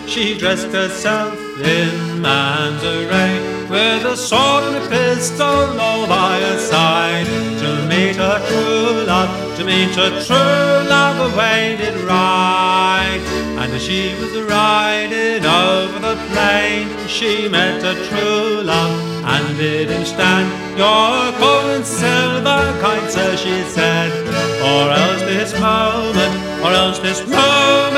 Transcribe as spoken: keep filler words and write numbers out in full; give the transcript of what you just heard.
She dressed herself in man's array, with a sword and a pistol all by her side, to meet her true love, to meet her true love awaited ride. And as she was riding over the plain, she met her true love and bid him stand. "Your gold and silver, kind sir," she said, "or else this moment, or else this moment